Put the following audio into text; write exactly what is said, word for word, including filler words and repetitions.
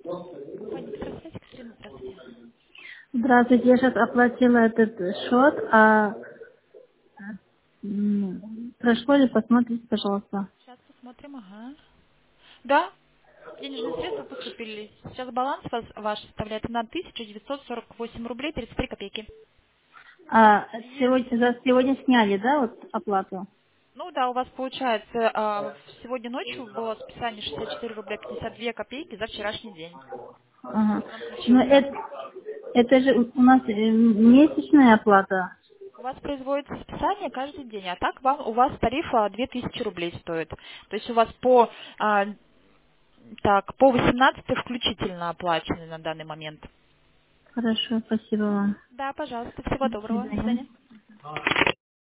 Компания Петросвязь, Екатерина, здравствуйте. Здравствуйте, я сейчас оплатила этот счет, а м, прошло ли, посмотрите, пожалуйста. Сейчас посмотрим, ага. Да, денежные средства поступили. Сейчас баланс вас, ваш составляет на тысячу девятьсот сорок восемь рублей тридцать три копейки. А сегодня, за сегодня сняли, да, вот оплату? Ну да, у вас получается, а, сегодня ночью было списание шестьдесят четыре рубля пятьдесят две копейки за вчерашний день. Ага. Вот он Но включился. это, это же у у нас э, месячная оплата. У вас производится списание каждый день, а так вам, у вас тариф а, две тысячи рублей стоит. То есть у вас по, а, так, по восемнадцать включительно оплачены на данный момент. Хорошо, спасибо вам. Да, пожалуйста, всего До доброго, до свидания. свидания.